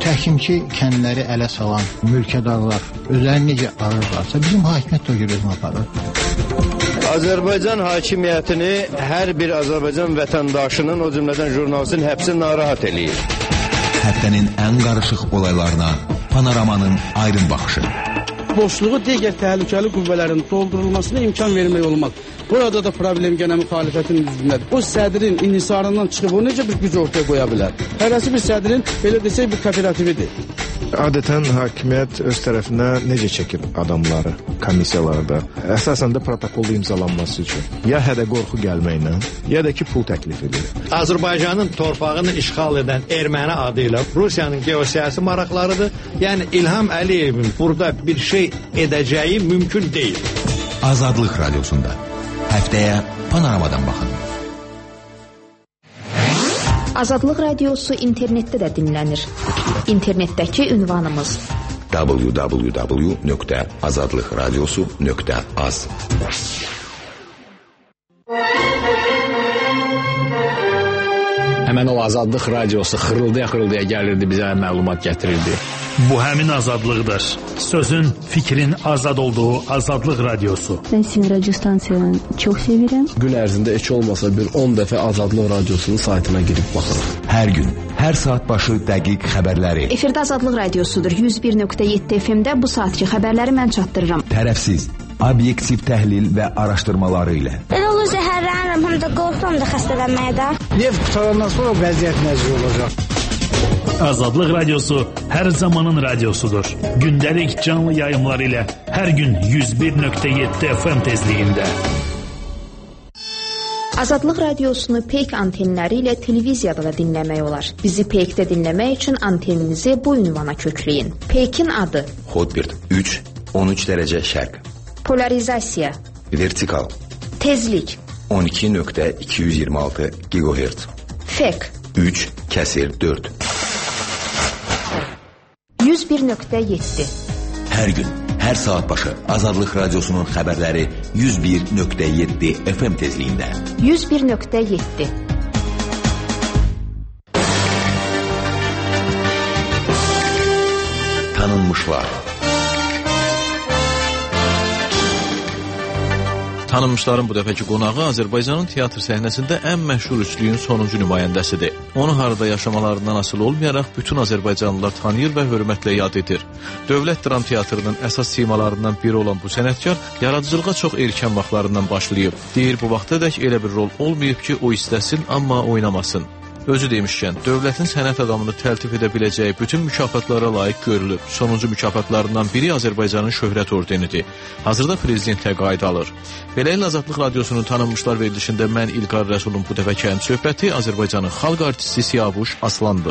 Təkim ki, kəndləri ələ salan mülkədarlar özlərini necə arırlarsa, bizim hakimiyyət o gibi aparır. Azərbaycan hakimiyyətini hər bir Azərbaycan vətəndaşının, o cümlədən jurnalistin həbsi narahat eləyir. Həftənin ən qarışıq olaylarına Panoramanın aydın baxışı. Boşluğu digər təhlükəli qüvvələrin doldurulmasına imkan vermək olmaz. Burada da problem gene müxalifətin üzründədir. O sədrin inhisarından çıxıb o necə bir güc ortaya qoya bilər? Hərəsi bir sədrin, belə desək, bir kooperatividir. Adətən hakimiyyət öz tərəfinə necə çəkir adamları komissiyalarda? Əsasən də protokolda imzalanması üçün. Ya hədə-qorxu gəlməklə, ya da ki pul təklif edir. Azərbaycanın torpağını işğal edən erməni adıyla Rusiyanın geosiyasi maraqlarıdır. Yəni İlham Əliyevin burada bir şey edəcəyi mümkün deyil. Azadlıq Radyosunda. Həftəyə Panoramadan baxın. Azadlıq Radiosu internetdə də dinlənir. İnternetdəki ünvanımız www.azadlıqradiosu.az. Həmən o Azadlıq Radiosu xırıldaya gəlirdi, bizə məlumat gətirirdi. Bu həmin azadlıqdır. Sözün, fikrin azad olduğu Azadlıq Radiosu. Ben sizin radyo stansiyanı çok severim. Gün ərzində heç olmasa bir 10 dəfə Azadlıq Radiosunun saytına girib baxırıq. Hər gün, hər saat başı dəqiq xəbərləri. Efirdə Azadlıq Radiosudur. 101.7 FM-də bu saatki xəbərləri mən çatdırıram. Tərəfsiz, obyektiv təhlil və araşdırmaları ilə. Elə olur zəhərlənirəm, həm də qorxuram da xəstələnməyə də. Neft qutarandan sonra vəziyyət nəzir olacaq. Azadlıq Radiosu hər zamanın radiosudur. Gündəlik canlı yayımlar ilə hər gün 101.7 FM tezliyində. Azadlıq Radiosunu Peyk antenləri ilə televiziyada da dinləmək olar. Bizi Peykdə dinləmək üçün anteninizi bu ünvana kökləyin. Peykin adı Hotbird 3, 13 dərəcə şərq. Polarizasiya, Vertikal, tezlik, 12.226 GHz. Fek, 3/4. 101.7. Hər gün, hər saat başı Azadlıq Radiosunun xəbərləri 101.7 FM tezliyində. 101.7. Tanınmışlar. Tanınmışların bu dəfəki qonağı Azərbaycanın teatr səhnəsində ən məşhur üçlüyün sonuncu nümayəndəsidir. Onu harada yaşamalarından asılı olmayaraq bütün Azərbaycanlılar tanıyır və hörmətlə yad edir. Dövlət Dram Teatrının əsas simalarından biri olan bu sənətkar yaradıcılığa çox erkən vaxtlarından başlayıb. Deyir, bu vaxtadək elə bir rol olmayıb ki, o istəsin, amma oynamasın. Özü demişkən, dövlətin sənət adamını təltif edə biləcəyi bütün mükafatlara layiq görülüb. Sonuncu mükafatlarından biri Azərbaycanın şöhrət ordenidir. Hazırda prezident təqaüd alır. Beləliklə Azadlıq Radiosunun tanınmışlar verilişində mən İlqar Rəsulun bu dəfəki ən söhbəti Azərbaycanın xalq artisti Siyavuş Aslandır.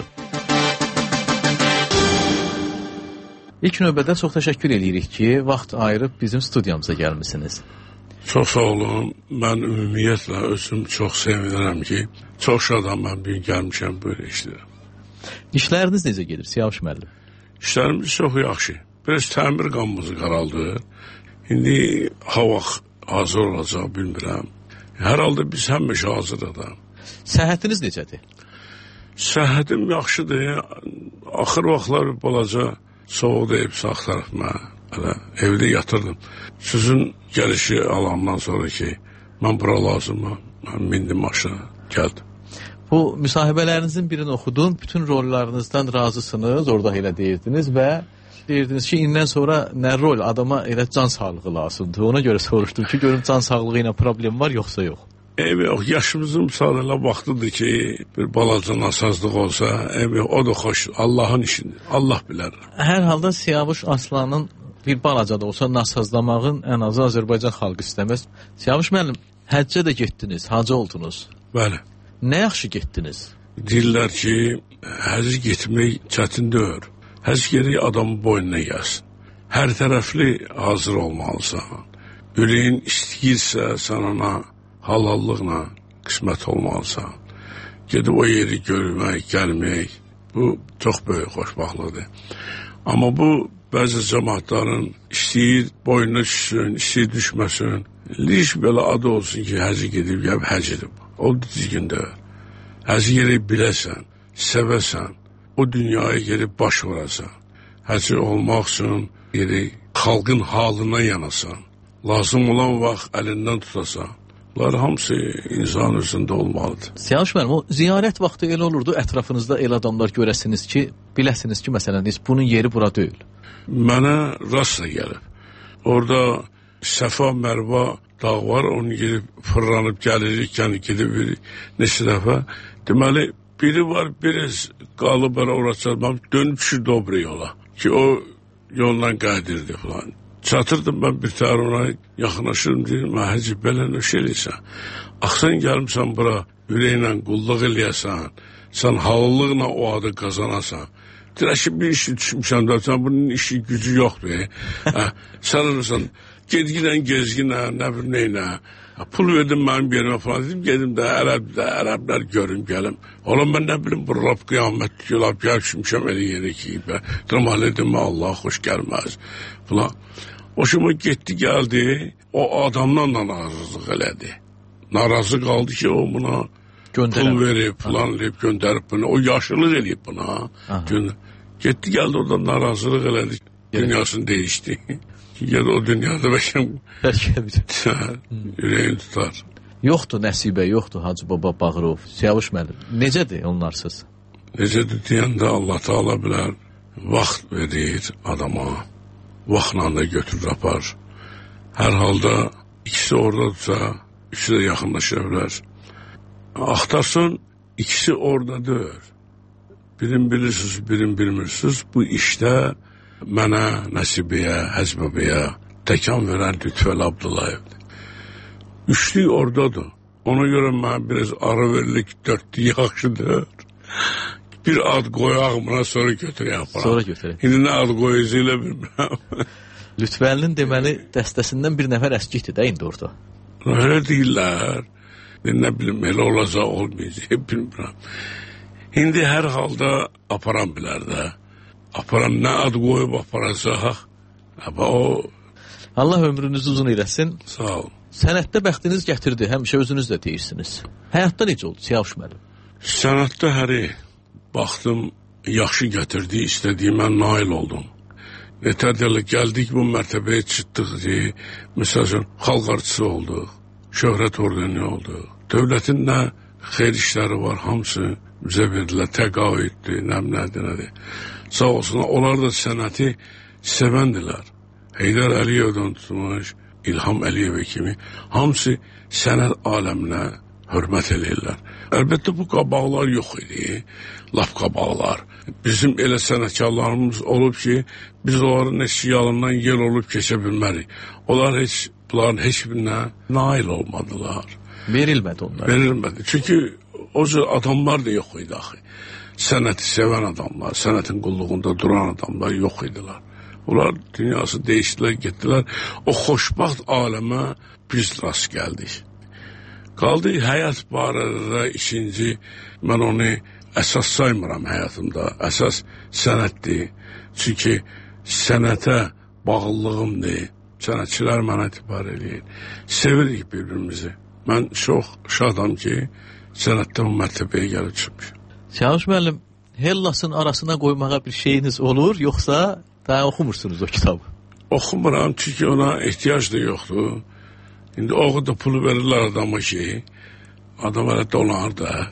İlk növbədə çox təşəkkür edirik ki, vaxt ayırıb bizim studiyamıza gəlmisiniz. Çox sağ olun. Mən ümumiyyətlə özüm çox sevinirəm ki, çox şadam mən bir gəlmişəm böyle işlərəm. İşləriniz necə gedir Siyavuş müəllim? İşlərimiz çox yaxşı. Biraz təmir qamımızı qaraldı. İndi hava hazır olacaq bilmirəm. Hər halda biz həmişə hazırıq da. Səhhətiniz necədir? Səhhətim yaxşıdır. Axır vaxtlar balaca soğuqda hepsi axtarıbma. Evdə yatırdım. Sizin gəlişi alandan sonra ki, mən bura lazımam. Mən mindim aşağı, gəldim. Bu müsahibələrinizin birini oxudum. Bütün rollarınızdan razısınız, orada elə deyirdiniz və deyirdiniz ki, indən sonra nə rol adama elə can sağlığı lazımdır. Ona görə soruşdum ki, görüm can sağlığı ilə problem var, yoxsa yox. Yox, yaşımızın müsaadelə vaxtıdır ki, bir balaca nasazlıq olsa, o da xoş, Allahın işidir, Allah bilər. Hər halda Siyavuş Aslanın bir balaca da olsa nasazlamağın ən azı Azərbaycan xalqı istəməz. Siyavuş müəllim, həccə də getdiniz, hacı oldunuz. Bəli. Nə yaxşı getdiniz? Deyirlər ki, həcc getmək çətin deyil. Həcc gərək adamın boynuna gəlsin. Hər tərəfli hazır olmalısan. Ürəyin istəyirsə sən ona halallıqla qismət olmalısan. Gedib o yeri görmək, gəlmək, bu çox böyük xoşbaxtlıqdır. Amma bu bəzi cəmaatların istəyir boynuna düşsün, istəyir düşməsin. Liş belə adı olsun ki, həcc gedib, həcc edib. O düzgün deyil. Həcc gərək biləsən, sevəsən, o dünyaya gelip baş vurasan, həci olmaq üçün xalqın halına yanasan, lazım olan vaxt əlindən tutasan, bunlar hamısı insan özündə olmalıdır. Siyavuş müəllim, o ziyarət vaxtı elə olurdu, ətrafınızda elə adamlar görəsiniz ki, biləsiniz ki, məsələn, bunun yeri bura deyil. Mənə rastla gəlib. Orada Səfa Mərva dağ var, onu gedib fırlanıb gəlirikən gedib neçə dəfə. Deməli, biri var, biri qalıb ora çatmam, dönüb düşürdü o bir yola ki, o yolla qədirdi falan. Çatırdım ben bir tane ona, yaxınlaşırım deyim, həci belə nöş eləyəsən. Axsan gəlmişsən bura, ürəklə qulluq eləyəsən, sən halılıqla o adı qazanasan. Dirəşi bir işi düşmüşsən da, sən bunun işi gücü yoxdur. Sanırsan, gezginə, nə bir neynə. Pul verdim mənim yerimə falan dedim, gedim də ərəblər görüm, gəlim. Oğlum ben nə bilim, bu Rab qiyamət yolab gəlmişmişəm elə yeri ki, dramalı dedim, Allah xoş gəlməz falan. Hoşuma getdi, geldi, o adamdan da narazılıq elədi. Narazı qaldı ki, o buna pul verib, falan verib, göndərib bunu, o yaşlılıq eləyib buna. Getdi, geldi, oradan narazılıq elədi, dünyasını değişti. Ya da o dünyada bəlkə ürəyin tutar. Yoxdur Nəsibə, yoxdur Hacı Baba Bağırov. Siyavuş müəllim, necədir onlarsız? Necədir deyəndə Allah Taala bilər, vaxt verir adama. Vaxtla da götürür apar. Hər halda ikisi oradadırsa, ikisi də yaxınlaşa bilər. Axtarsan, ikisi oradadır. Birin bilirsiniz, birin bilmirsiniz. Bu işdə mənə, Nəsibəyə, Həzbəbəyə təkan verən Lütfəli Abdullayevdir. Üçlük oradadır. Ona görə mən biraz ara verilik, dörtlük yaxşıdır. Bir ad qoyaq buna, sonra götürək. Sonra götürək. İndi nə ad qoyacaqla bilmirəm. Lütfəlinin deməli dəstəsindən bir nəfər əskikdir də indi orada. Elə deyirlər. Nə bilim, elə olacaq, olmayacaq, bilmirəm. İndi hər halda aparan bilər də. Aparan nə ad qoyub aparacaq. Allah ömrünüzü uzun eləsin. Sağ olun. Sənətdə bəxtiniz gətirdi, həmişə özünüz də deyirsiniz. Həyatda necə oldu Siyavuş müəllim? Sənətdə baxdım, yaxşı gətirdi, istədiyimə nail oldum. Nətərdə gəldik, bu mərtəbəyə çıxdıq deyə, məsəl üçün, xalq artısı olduq, şöhrət ordeni olduq. Dövlətin nə xeyr işləri var, hamısı bizə verdilər, təqaüddür, nədir. Sağ olsunlar, onlar da sənəti sevəndilər. Heydər Əliyevdən tutmuş, İlham Əliyevə kimi, hamısı sənət aləminə hörmət eləyirlər. Əlbəttə bu qabaqlar yox idi, laf qabaqlar. Bizim elə sənətkarlarımız olub ki, biz onların eşyalından yer olub keçə bilmərik. Bunların heç birinə nail olmadılar. Verilmədi onlara. Verilmədi. Çünki o cür adamlar da yox idi axı. Sənəti sevən adamlar, sənətin qulluğunda duran adamlar yox idilər. Onlar dünyası değişdilər, getdilər. O xoşbaxt aləmə biz rast gəldik. Qaldı həyat barədə ikinci, mən onu əsas saymıram həyatımda. Əsas sənətdir. Çünki sənətə bağlılığımdır. Sənətçilər mənə etibar eləyir. Sevirik bir-birimizi. Mən çox şadam ki, sənətdə bu mərtəbəyə gəlib çıxmışım. Siyavuş müəllim, Hellasın arasına qoymağa bir şeyiniz olur, yoxsa daha oxumursunuz o kitabı? Oxumuram, çünki ona ehtiyac da yoxdur. İndi o da pulu verirlər adama ki, adam elə dolar da.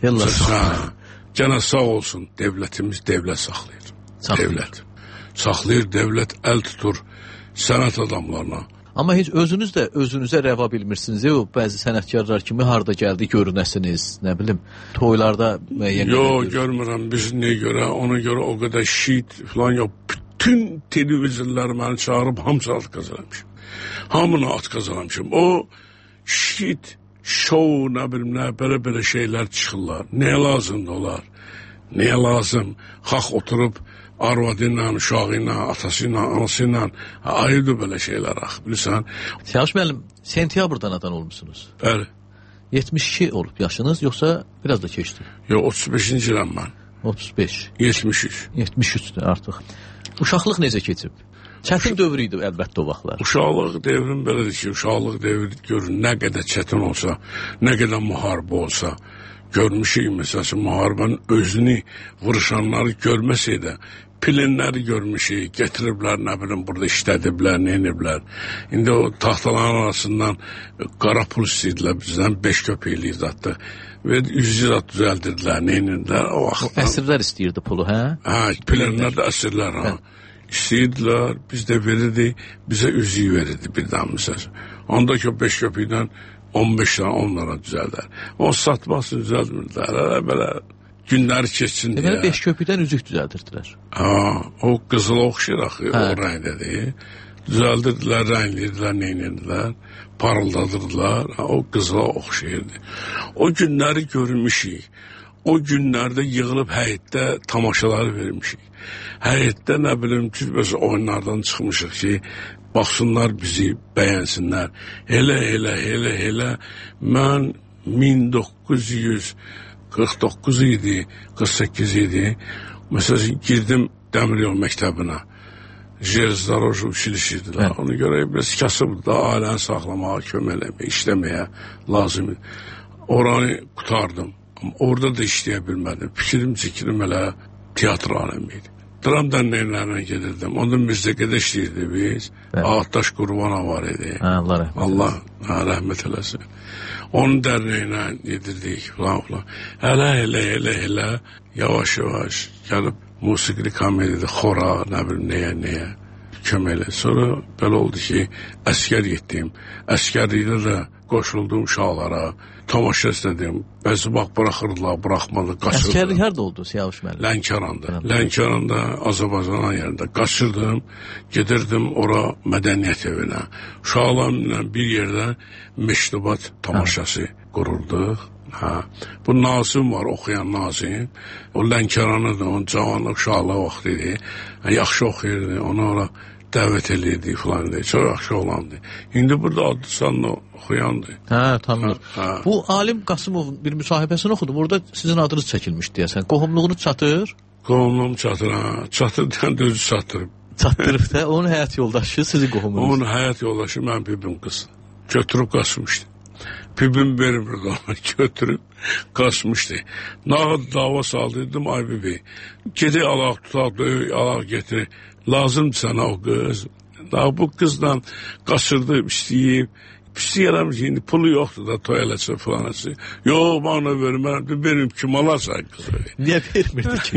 Gənə sağ olsun, devlətimiz devlət saxlayır. Devlət. Saxlayır, devlət əl tutur sənət adamlarına. Amma heç özünüz də özünüzə rəva bilmirsiniz. Bəzi sənətkarlar kimi harda gəldi görünəsiniz, nə bilim, toylarda müəyyən... Yox, görmürəm, biz nəyə görə, ona görə o qədər şiit falan yox. Bütün televizorlar məni çağırıb hamısı at qazanmışım. Hamını at qazanmışım. O şiit, şou, nə bilim, nə, belə şeylər çıxırlar. Nəyə lazımdır onlar? Nəyə lazım? Xalq oturub arvadı ilə, uşağı ilə, atası ilə, anası ilə ayırdı belə şeylər, bilirsən. Siyavuş müəllim, sentyabrdan anadan olmuşsunuz. Bəli. 72 olub yaşınız, yoxsa biraz da keçdi? Yox, 35-ci iləm mən. 35. 73. 73-dür artıq. Uşaqlıq necə keçib? Çətin dövr idi əlbəttə o vaxtlar. Uşaqlıq devrim belədir ki, uşaqlıq devri görün, nə qədər çətin olsa, nə qədər müharibə olsa, görmüşük, məsələn, müharibənin özünü vuruşanları görməsəydə, pilinləri görmüşük, getiriblər, nə bilim, burada işlədiblər, nə ediblər. İndi o taxtaların arasından qara pul istəyirlər bizdən, 5 köpəklik zatdı. Və 100 zat düzəldirdilər, nə ediblər. O əsirlər istəyirdi pulu, hə? Hə, pilinlər də əsirlər, hə. İstəyirdilər, biz də verirdik, bizə üzüyü verirdi birdən misal. Ondakı 5 köpəkdən 15 tane onlara düzəldər. O satmasını düzəldirlər, belə günləri keçsin deyə. Deməli 5 köpükdən üzük düzəldirdilər. Ha, o qızıla oxşayır axı, o rəngdədir. Düzəldirdilər, rənglirdilər, neynirlər, parıldadırdılar, o qızıla oxşayırdı. O günləri görmüşük. O günlərdə yığılıb həyətdə tamaşaları vermişik. Həyətdə nə bilim cüzbəsi oyunlardan çıxmışıq ki, baxsınlar bizi, bəyənsinlər. Elə. Mən 1949 idi, 48 idi. Məsələn, girdim Dəmiryol məktəbinə. Jelzdaroju işləşirdilər. Ona görə biraz kasıbdır da, ailəni saxlamağa, kömək eləməyə, işləməyə lazım idi. Oranı qutardım. Amma orada da işləyə bilmədim. Fikrim elə tiyatr aləmi idi. Dram dərnəklərine gedirdim. Onda Mirzəqədə işləyirdi biz. Ağtaş Qurbanov var idi. Allah rəhmət eləsin. Onun dərnəyinə gedirdik falan. Elə yavaş gəlib musiqili komediyada xora, nə bilim nəyə kömək elə. Sonra belə oldu ki, əskər getdim. Əskərlikdə də qoşuldum uşaqlara. Tamaşa istədim. Bəzi bax buraxırdılar, buraxmadı, qaçırdım. Əskərlik harada oldu Siyavuş müəllim? Lənkəranda, Azərbaycan yerində qaçırdım. Gedirdim ora mədəniyyət evinə. Uşaqlarla bir yerdə məştubat tamaşası qururduq. Bu Nazım var, oxuyan Nazım. O Lənkəranı da, onun cavanlıq, uşaqlıq vaxt idi. Yaxşı oxuyurdu, onu ora dəvət edirdi falan idi. Çox yaxşı olandı. İndi burada adlı sanlı oxuyandı. Tanınır. Bu Alim Qasımovun bir müsahibəsini oxudum. Orada sizin adınız çəkilmiş deyəsən. Qohumluğunuz çatır? Qohumluğum çatır, çatır deyən də özü çatdırıb. Çatdırıb da, onun həyat yoldaşı sizin qohumunuz. Onun həyat yoldaşı mən bibim qız. Götürüb qaçmışdı. Bibim vermirdi ona, götürüb qaçmışdı. Nağd dava saldıydım, ay bibi. Gedi alaq, tutaq, döyük, alaq getirir. Lazımdır sənə o qız. Bu qızla qaçırdı, istəyib. İstəyirəm ki, indi pulu yoxdur da toy eləsin falan eləsin. Yox, bana verməm, verim kim alarsan qızı. Niyə vermirdi ki?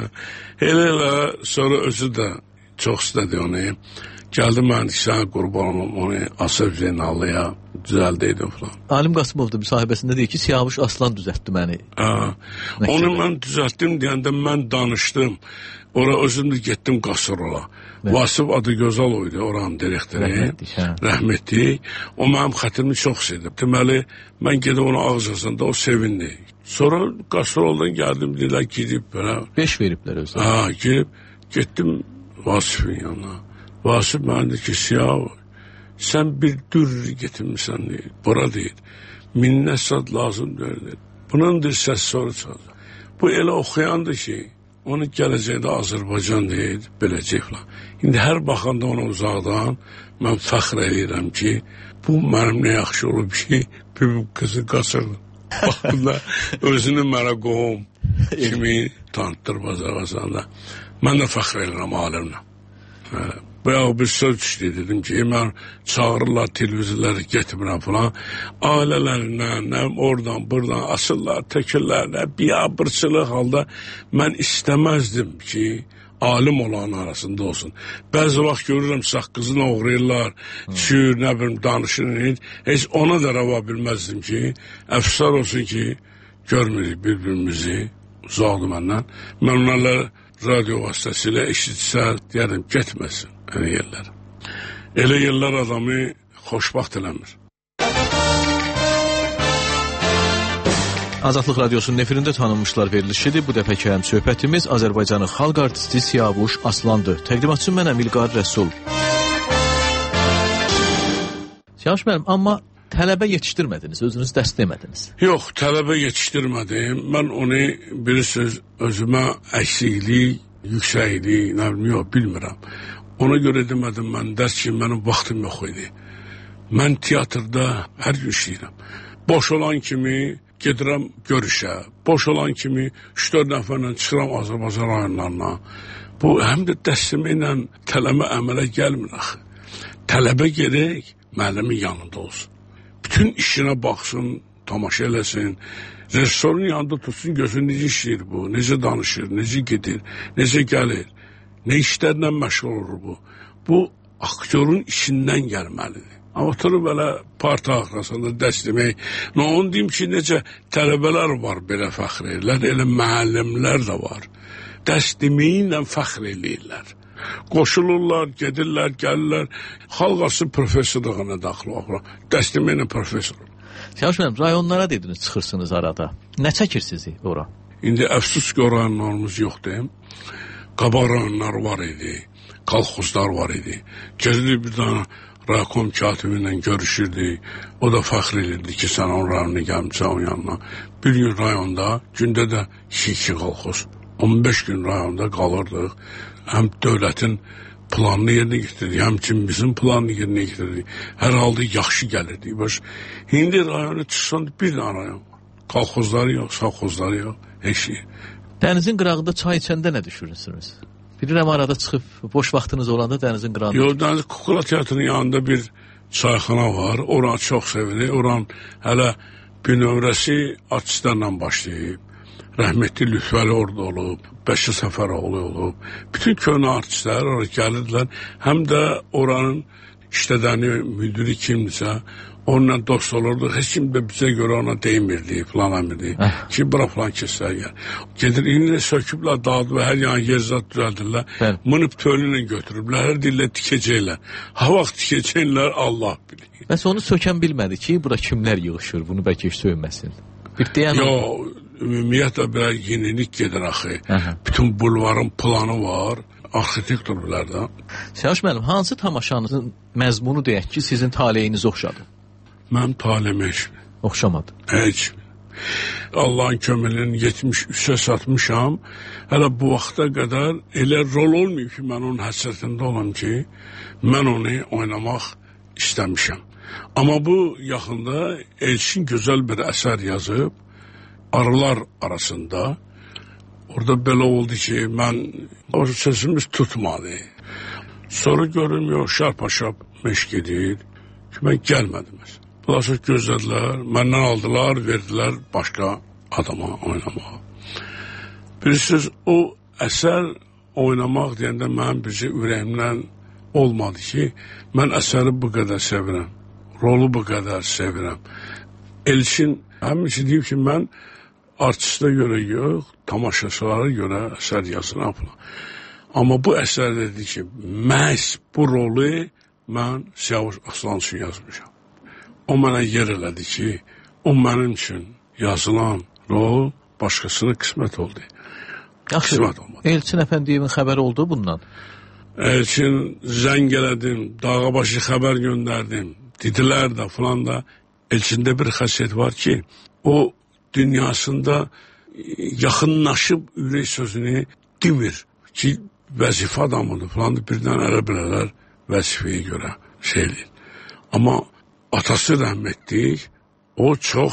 Elə sonra özü də çox istədi onu. Gəldi mən sən qurban olum, onu Asaf Zeynallıya düzəldiydim falan. Alim Qasımov da müsahibəsində deyir ki, Siyavuş Aslan düzəltdi məni. Onu mən düzəltdim deyəndə mən danışdım. Ora özüm də getdim Qasırola. Vasif Adıgözaloğlu idi oranın direktori. Rəhmətlik. O mənim xətrimi çox sevdi. Deməli, mən gedib onu ağzasında, o sevindi. Sonra Qasıroldan gəldim, dedilər gidib belə. 5 veriblər özləri. Girib, getdim Vasifin yanına. Vasif mənə deyir ki, Siyavuş, sən bir dür getirmişsən deyir. Bura deyir. Minnət sad lazım deyir. Bunun bir səs soru çalacaq. Bu elə oxuyandı ki, onu gələcəkdə Azərbaycan deyir, beləcək falan. İndi hər baxanda ona uzaqdan mən fəxr edirəm ki, bu mənim nə yaxşı olub ki, bir qızı qaçırdım. Baxımda özünü mənə qohum kimi tanıtdır Azərbaycanda. Mən də fəxr edirəm alimlə. Bayağı bir söz düşdü, dedim ki, mən çağırırlar televizorları getirmirəm falan. Ailələrlə, oradan, buradan asırlar, təkirlərlə, biabırçılıq halda mən istəməzdim ki, alim olan arasında olsun. Bəzi vaxt görürəm, saqqızını oğrayırlar, çür, nə bilim, danışır, heç ona da rava bilməzdim ki, əfsar olsun ki, görmürük bir-birimizi, uzaqdır məndən. Mən onlarla radyo vasitəsilə eşitsə, deyərim, getməsin. Elə yerlər adamı xoşbaxt eləmir. Azadlıq Radyosu'nun efirində tanınmışlar verilişidir. Bu dəfəki həm söhbətimiz Azərbaycanın xalq artisti Siyavuş Aslandır. Təqdimatçı mənəm İlqar Rəsul. Siyavuş müəllim, amma tələbə yetişdirmədiniz, özünüz dərs demədiniz. Yox, tələbə yetişdirmədim. Mən onu bilirsiniz, özümə əksiklik, yüksəklik, nə bilim, yox, bilmirəm. Ona görə demədim mən dərs ki, mənim vaxtım yox idi. Mən teatrda hər gün işləyirəm. Boş olan kimi gedirəm görüşə. Boş olan kimi 3-4 nəfərlə çıxıram Azərbaycan rayonlarına. Bu həm də dəstəmə ilə tələbə əmələ gəlmir axı. Tələbə gedək, müəllimin yanında olsun. Bütün işinə baxsın, tamaşa eləsin. Rejissorun yanında tutsun, gözün necə işləyir bu, necə danışır, necə gedir, necə gəlir, nə işlərlə məşğul olur bu. Bu, aktyorun işindən gəlməlidir. Amma oturub belə parti arxasında dəst demək, onu deyim ki, necə tələbələr var belə fəxr edirlər, elə müəllimlər də var. Dəst deməyinlə fəxr edirlər. Qoşulurlar, gedirlər, gəlirlər, xalq arası professorluğuna daxil olur. Dəst deməklə professor. Siyavuş müəllim, rayonlara dediniz, çıxırsınız arada. Nə çəkir sizi ora? İndi əfsus ki, rayonlarımız yoxdur. Qabaq rayonlar var idi, kolxozlar var idi. Gedirdik bir dana raykom katibi ilə görüşürdük. O da fəxr edirdi ki, sən onun rayonuna gəlmişsən onun yanına. Bir gün rayonda, gündə də 2 kolxoz. 15 gün rayonda qalırdıq. Həm dövlətin planını yerinə getirdik, həmçinin bizim planını yerinə getirdik. Hər halda yaxşı gəlirdik. İndi rayona çıxsan bir dənə rayon var. Kolxozları yox, savxozları yox, heç şey. Dənizin qırağında çay içəndə nə düşünürsünüz? Bilirəm arada çıxıb, boş vaxtınız olanda dənizin qırağında. Yox, Dəniz Kukla Teatrının yanında bir çayxana var. Oranı çox sevirik. Oranın hələ bir nömrəsi artistlərlə başlayıb. Rəhmətli Lütfəli orada olub, Bəşir Səfəroğlu olub. Bütün köhnə artistlər oraya gəlirdilər. Həm də oranın işlədəni, müdürü kimdirsə, onunla dost olurdu. Heç kim də bizə görə ona deymirdi, falan emirdi. Ki, bura falan kəslər gəl. Gedir, indi söküblər, dağıdıb, hər yan yerzat düzəldirlər. Mınıb tölünlə götürüblər, hər dillə tikəcəklər. Ha vaxt tikəcəklər, Allah bilir. Bəs onu sökən bilmədi ki, bura kimlər yığışır, bunu bəlkə heç söyməsin. Yox, ümumiyyətlə belə yenilik gedir axı. Bütün bulvarın planı var. Arxitektorlar da. Siyavuş müəllim, hansı tamaşanızın məzmunu deyək ki, sizin taleyiniz oxşadı? Mənim taleyim heç mi? Oxşamadı. Heç mi? Allahın köməlini 73-ə satmışam. Hələ bu vaxta qədər elə rol olmayıb ki, mən onun həsrətində olam ki, mən onu oynamaq istəmişəm. Amma bu yaxında Elçin gözəl bir əsər yazıb, Arılar arasında. Orada belə oldu ki, mən o sözümüz tutmadı. Sonra görürüm, yox, şarpa-şarp meşq edir ki, mən gəlmədim. Bunlar çox gözlədilər, məndən aldılar, verdilər başqa adama oynamağa. Bilirsiniz, o əsər oynamaq deyəndə mənim bircə ürəyimdən olmadı ki, mən əsəri bu qədər sevirəm, rolu bu qədər sevirəm. Elçin həmişə deyib ki, mən artistə görə yox, tamaşaçılara görə əsər yazıram. Amma bu əsər dedi ki, məhz bu rolu mən Siyavuş Aslan üçün yazmışam. O mənə yer elədi ki, o mənim üçün yazılan rol başqasına qismət oldu. Yaxşı, Elçin əfəndiyevin xəbəri oldu bundan? Elçin zəng elədim, Dağabaşı xəbər göndərdim, dedilər də falan da. Elçində bir xəsiyyət var ki, o dünyasında yaxınlaşıb ürək sözünü demir ki, vəzifə adamıdır falan da birdən elə bilələr vəzifəyə görə şeydir. Amma atası rəhmətlik, o çox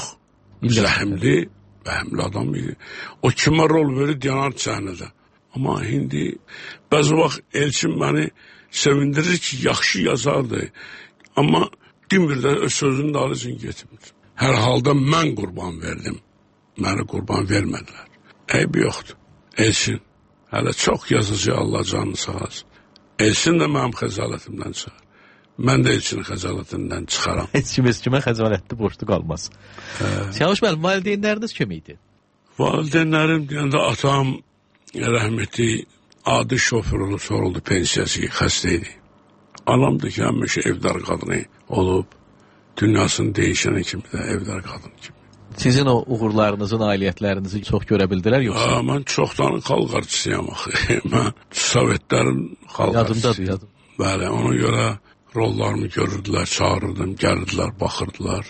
zəhmli adam idi. O kimə rol verir, yanar səhnədə. Amma indi bəzi vaxt Elçin məni sevindirir ki, yaxşı yazardı. Amma demir də öz sözünü də alıcın getmir. Hər halda mən qurban verdim. Məni qurban vermədilər. Eybi yoxdur. Elçin, hələ çox yazıcı, Allah canını sağ olsun. Elçin də mənim xəcalətimdən çıxar. Mən də Elçinin xəcalətindən çıxaram. Heç kimə xəcalətli borçlu qalmaz. Siyavuş müəllim, valideynləriniz kim idi? Valideynlərim deyəndə atam rəhməti adi şoför olub, sonra oldu pensiyası, xəstə idi. Anam da ki, həmişə evdar qadını olub, dünyasını değişənə kimi də evdar qadın kimi. Sizin o uğurlarınızın, nailiyyətlərinizi çox görə bildilər yoxsa? Mən çoxdan xalq artistiyəm axı. Mən Sovetlərin xalq artistiyəm. Yadımdadır. Bəli, ona görə rollarımı görürdülər, çağırırdım, gəlirdilər, baxırdılar.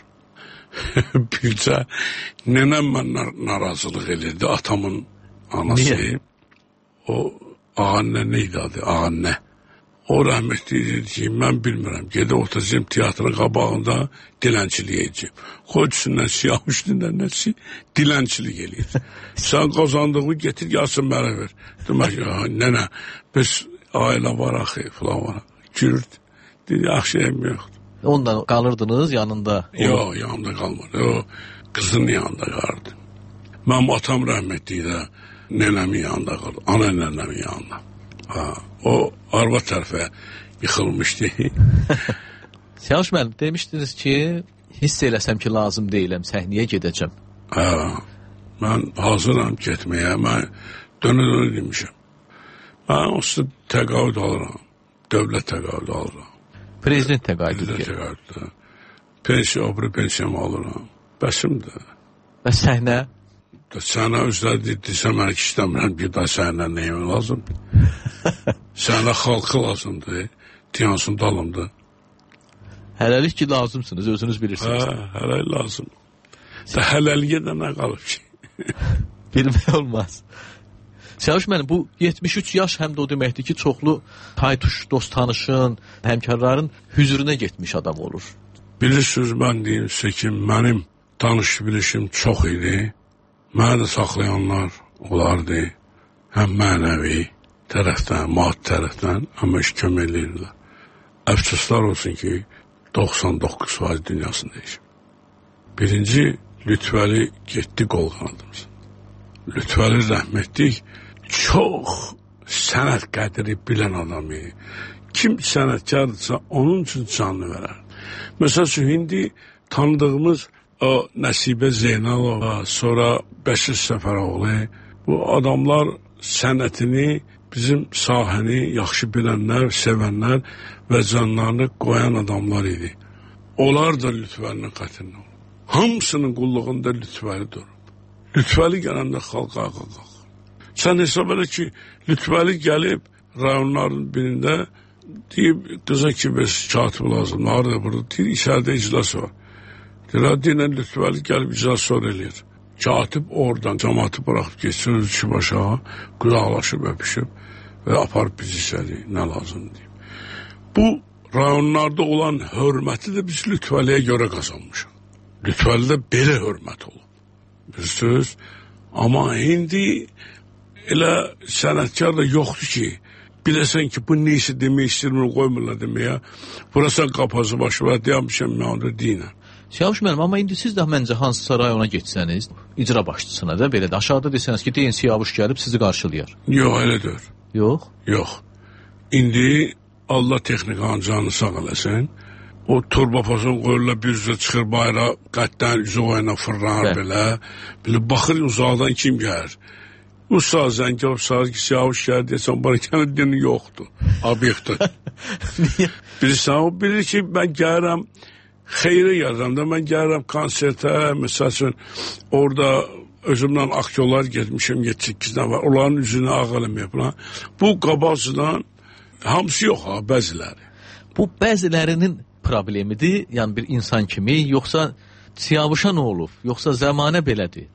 Bircə nənəm məndən narazılıq edirdi, atamın anası. Niyə? O ağanə neydi adı? Ağanə. O rəhmətli dedi ki, mən bilmirəm, gedib oturacağım teatrın qabağında dilənçilik edəcəm. Qoycusundan Siyavuş dinlənəsi dilənçilik eləyir. Sən qazandığını getir, yazsın mənə ver. Demək, nənə, biz ailə var axı, filan var. Gürd, dedi, yaxşıyım yoxdur. Ondan qalırdınız yanında? Yox, yanında qalmadı. O qızının yanında qalırdı. Mənim atam rəhmətli də nənəmin yanında qaldı, ana nənəmin yanında. O arvad tərəfə yıxılmışdı. Siyavuş müəllim, demişdiniz ki, hiss eləsəm ki, lazım deyiləm, səhnəyə gedəcəm. Mən hazıram getməyə, mən dönə demişəm. Mən onsuz təqaüd alıram, dövlət təqaüd alıram. Prezident təqaüdü. Pensiyamı alıram. Bəsimdir. Və səhnə? Sənə özləri desə mən ki, istəmirəm ki, da səhnə neyim lazımdır. Sənə xalqı lazımdır, tiyansın dalımdır. Hələlik ki, lazımsınız, özünüz bilirsiniz. Hələlik lazım. Hələliyə də nə qalıb ki? Bilmək olmaz. Siyavuş müəllim, bu 73 yaş həm də o deməkdir ki, çoxlu taytuş, dost tanışın, həmkarların hüzuruna getmiş adam olur. Bilirsiniz, mən deyim sizə ki, mənim tanış bilişim çox idi. Mənə də saxlayanlar olardı. Həm mənəvi tərəfdən, maddi tərəfdən, amma iş kömək edirlər. Əfsuslar olsun ki, 99% dünyasını dəyişib. Birinci, Lütfəli getdi qol qanadımızın. Lütfəli rəhmətlik çox sənət qədri bilən adamı. Kim sənətkardırsa, onun üçün canını verər. Məsələn, indi tanıdığımız o Nəsibə Zeynalova, sonra Bəşir Səfəroğlu, bu adamlar sənətini, bizim sahəni yaxşı bilənlər, sevənlər və canlarını qoyan adamlar idi. Onlar da Lütfəlinin xətrinə olur. Hamısının qulluğunda Lütfəli durub. Lütfəli gələndə xalq ayağa qalxır. Sən hesab elə ki, Lütfəli gəlib rayonların birində deyib, qıza ki, biz katib lazım, narada burada, deyir, içərdə iclas var. Deyir, Lütfəli gəlib iclas sonra eləyir. Katib oradan cəmatı buraxıb geçsin, özü ki başa, qulaqlaşıb, öpüşüb və aparıb bizi içəri, nə lazım deyib. Bu rayonlarda olan hörməti də biz Lütfəliyə görə qazanmışıq. Lütfəlidə belə hörmət olub. Bilirsiniz? Amma indi elə sənətkar da yoxdur ki, biləsən ki, bu neysə demək istəyirmir, qoymurlar deməyə. Burası qapazı başı var, deyəmişəm, mən onu deyinəm. Siyavuş müəllim, amma indi siz də məncə hansısa rayona getsəniz, icra başçısına da belə də aşağıda desəniz ki, deyin Siyavuş gəlib sizi qarşılayar. Yox, elə deyil. Yox? Yox. İndi Allah texnikanın canını sağ eləsin. O turbopozun qoyurlar bir üzrə çıxır bayrağı, qətdən üzü oyuna fırlanır belə. Belə baxır uzaqdan kim gəlir. Usta zəng olub sağır ki, Siyavuş gəlir deyəsən, bana kəndə dini yoxdur. Obyektdir. Bilirsən, o bilir ki, mən gəlirəm, xeyrə gəlirəm də, mən gəlirəm konsertə, məsəl üçün, orada özümdən aktyorlar getmişim, 7-8-dən var, onların üzünü ağalım yapılan. Bu qabaqcıdan hamısı yox ha, bəziləri. Bu bəzilərinin problemidir, yəni bir insan kimi, yoxsa Siyavuşa nə olub, yoxsa zəmanə belədir?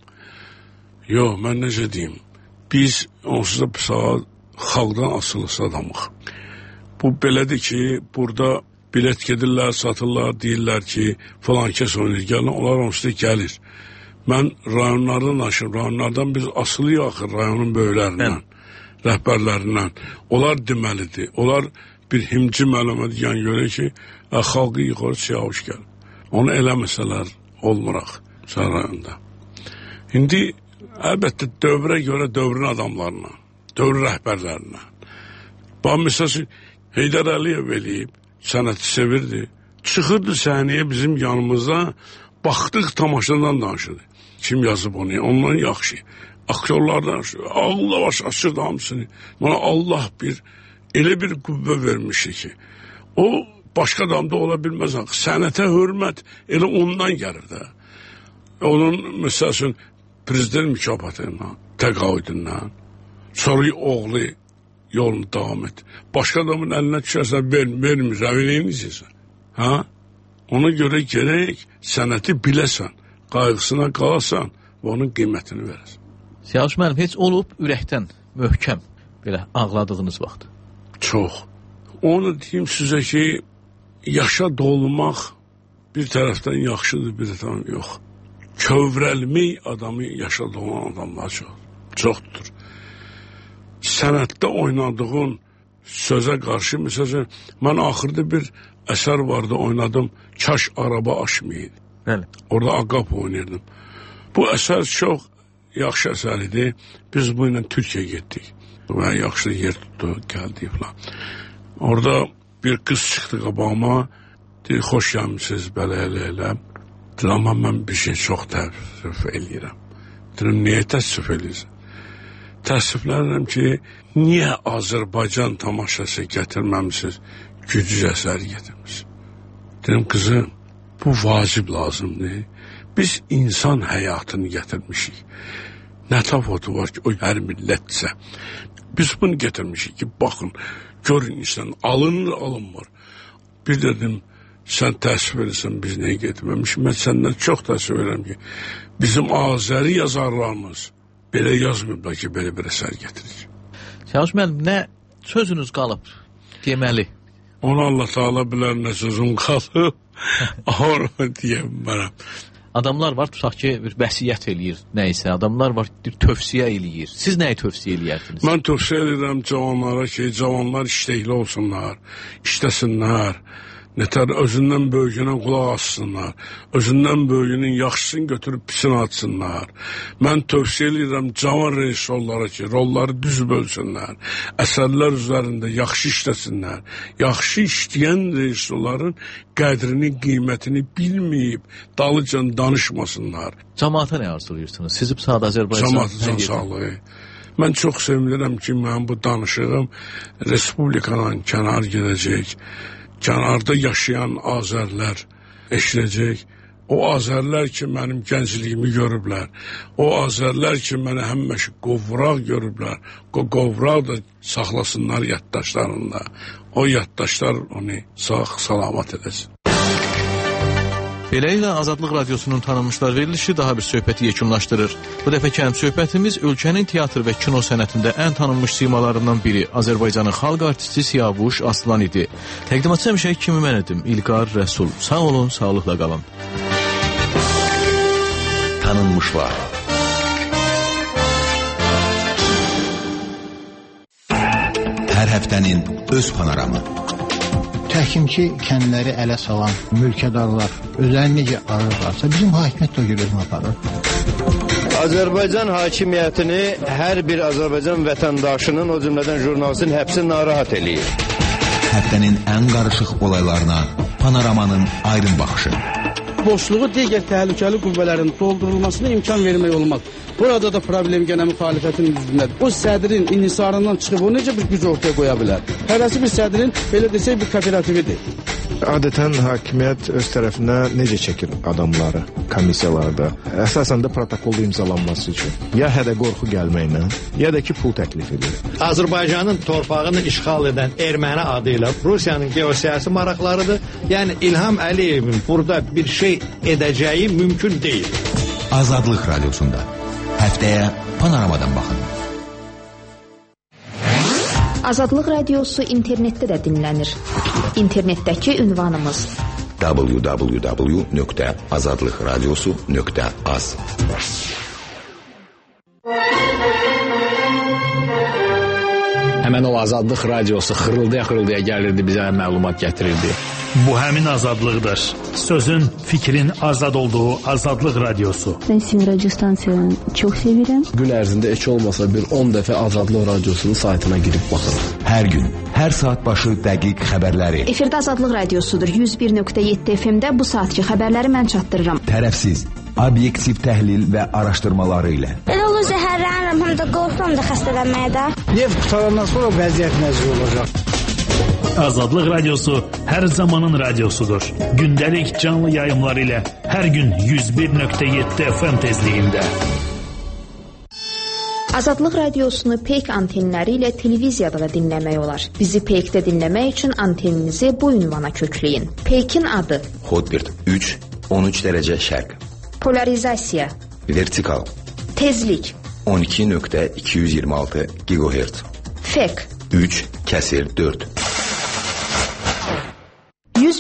Yox, mən necə deyim, biz onsuz da xalqdan asılısı adamıq. Bu belədir ki, burada bilet gedirlər, satırlar, deyirlər ki, falan kəs oynayır, gəlin, onlar onsuz da gəlir. Mən rayonlardan aşırım, rayonlardan biz asılıyıq axır, rayonun böyüklərindən, rəhbərlərindən. Onlar deməlidir, onlar bir himci məlumə deyən görə ki, xalqı yıxır, Siyavuş gəlir. Onu eləməsələr olmuraq rayonda. İndi əlbəttə dövrə görə dövrün adamlarına, dövr rəhbərlərinə. Bax, məsələn, Heydər Əliyev eləyib, sənəti sevirdi. Çıxırdı səhnəyə bizim yanımızda, baxdıq tamaşadan danışırdı. Kim yazıb onu? Ondan yaxşı. Aktyorlardan yaxşı. Allah baş açırdı hamısını. Bana Allah elə bir qüvvə vermişdi ki, o başqa adamda ola bilməz. Sənətə hörmət elə ondan gəlir də. Onun, məsəl üçün, prezident mükafatından, təqaüdündən, sonra oğlu yolunu davam et. Başqa adamın əlinə düşərsən, vermirsən, verməyəcəksən. Ha? Ona görə gərək sənəti biləsən, qayğısına qalasan və onun qiymətini verəsən. Siyavuş müəllim, heç olub ürəkdən möhkəm belə ağladığınız vaxt? Çox. Onu deyim sizə ki, yaşa dolmaq bir tərəfdən yaxşıdır, bir tərəfdən yox. Kövrəlmək adamı yaşa dolan adamlar çoxdur. Sənətdə oynadığın sözə qarşı, məsələn, mən axırda bir əsər vardı, oynadım, Kaş araba aşmayın. Bəli. Orada Aqap oynayırdım. Bu əsər çox yaxşı əsər idi. Biz bu ilə Türkiyə getdik. Və yaxşı yer tutdu, gəldi falan. Orada bir qız çıxdı qabağıma, deyir, xoş gəlmişsiniz, belə elə. Amma mən bir şey çox təəssüf eləyirəm. Deyirəm, niyə təəssüf eləyirsən? Təəssüflənirəm ki, niyə Azərbaycan tamaşası gətirməmişsiniz, güclü əsəri gətirmişsiniz? Deyirəm, qızım, bu vacib lazımdır. Biz insan həyatını gətirmişik. Nə təfavütü var ki, o hər millətsə. Biz bunu gətirmişik ki, baxın, görün insan, alınmır. Bir dedim, sən təəssüf edirsən, biz nəyə getirməmişik? Mən səndən çox təəssüf edirəm ki, bizim Azəri yazarlarımız belə yazmıyorlar ki, belə bir əsər gətirir. Çavuş müəllim, nə sözünüz qalıb deməli? Onu Allah Teala bilər, nə sözüm qalıb, onu deyəmərəm. Adamlar var, tutaq ki, bir vəsiyyət eləyir nəysə, adamlar var, tövsiyə eləyir. Siz nəyi tövsiyə eləyərdiniz? Mən tövsiyə edirəm cavanlara ki, cavanlar iştəkli olsunlar, işləsinlər, nətər özündən böyüyünə qulaq assınlar, özündən böyüyünün yaxşısını götürüb pisini atsınlar. Mən tövsiyə edirəm cavan rejissorlara ki, rolları düz bölsünlər, əsərlər üzərində yaxşı işləsinlər. Yaxşı işləyən rejissorların qədrini, qiymətini bilməyib, dalıcan danışmasınlar. Cəmaata nə arzulayırsınız? Sizi sadə Azərbaycan... Cəmaatın sağlığı. Mən çox sevinirəm ki, mən bu danışığım Respublikadan kənar gedəcək. Kənarda yaşayan Azərlər eşidəcək. O Azərlər ki, mənim gəncliyimi görüblər. O Azərlər ki, mənə həmişə qovraq görüblər. Qovraq da saxlasınlar yaddaşlarında. O yaddaşlar onu sağ-salamat edəsin. Beləliklə, Azadlıq Radiosunun tanınmışlar verilişi daha bir söhbəti yekunlaşdırır. Bu dəfəki söhbətimiz ölkənin teatr və kino sənətində ən tanınmış simalarından biri Azərbaycanın xalq artisti Siyavuş Aslan idi. Təqdimatçı həmişə kimi mən edim, İlqar Rəsul. Sağ olun, sağlıqla qalın. Tanınmışlar. Hər həftənin öz panoramı. Təkim ki, kəndləri ələ salan mülkədarlar özlərini necə arırlarsa, bizim hakimiyyət də görürüm aparır. Azərbaycan hakimiyyətini hər bir Azərbaycan vətəndaşının, o cümlədən jurnalistin həbsi narahat eləyir. Həftənin ən qarışıq olaylarına panoramanın aydın baxışı. Boşluğu digər təhlükəli qüvvələrin doldurulmasına imkan vermək olmaz. Burada da problem gənə müxalifətin üzründədir. O sədrin inhisarından çıxıb o necə bir güc ortaya qoya bilər? Hərəsi bir sədrin, belə desək, bir kooperatividir. Adətən hakimiyyət öz tərəfinə necə çəkir adamları komissiyalarda? Əsasən də protokolda imzalanması üçün. Ya hədə qorxu gəlməklə, ya da ki, pul təklif edir. Azərbaycanın torpağını işğal edən erməni adı ilə Rusiyanın geosiyasi maraqlarıdır. Yəni İlham Əliyevin burada bir şey edəcəyi mümkün deyil. Azadlıq Radiosunda. Həftəyə panoramadan baxın. Azadlıq Radiosu internetdə də dinlənir. İnternetdəki ünvanımız www.azadlıqradiosu.az. Həmən o Azadlıq Radiosu xırıldaya gəlirdi, bizə məlumat gətirirdi. Bu həmin azadlıqdır. Sözün, fikrin azad olduğu Azadlıq Radiosu. Ben sizin radyo stansiyanı çok sevirəm. Gün ərzində heç olmasa bir 10 dəfə Azadlıq Radiosunun saytına girib baxırıq. Hər gün, hər saat başı dəqiq xəbərləri. Efirdə Azadlıq Radiosudur. 101.7 FM-də bu saatki xəbərləri mən çatdırıram. Tərəfsiz, obyektiv təhlil və araşdırmaları ilə. Elə olur zəhərlənirəm, həm də qorxuram da xəstələnməyə də. Neft qutarandan sonra vəziyyət nəzir olacaq. Azadlıq Radiosu hər zamanın radiosudur. Gündəlik canlı yayımlar ilə hər gün 101.7 FM tezliyində. Azadlıq Radiosunu peyk antenləri ilə televiziyada da dinləmək olar. Bizi peykdə dinləmək üçün anteninizi bu ünvana kökləyin. Peykin adı Hotbird 3, 13 dərəcə şərq. Polarizasiya, Vertikal, tezlik, 12.226 GHz. fek, 3/4.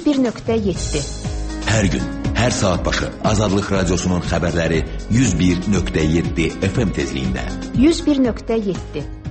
101.7. Hər gün, hər saat başı Azadlıq Radiosunun xəbərləri 101.7 FM tezliyində. 101.7.